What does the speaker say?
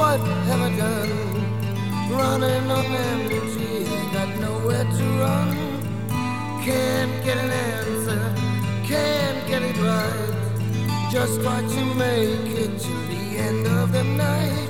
What have I done? Running on empty, got nowhere to run. Can't get an answer, can't get it right. Just try to make it to the end of the night.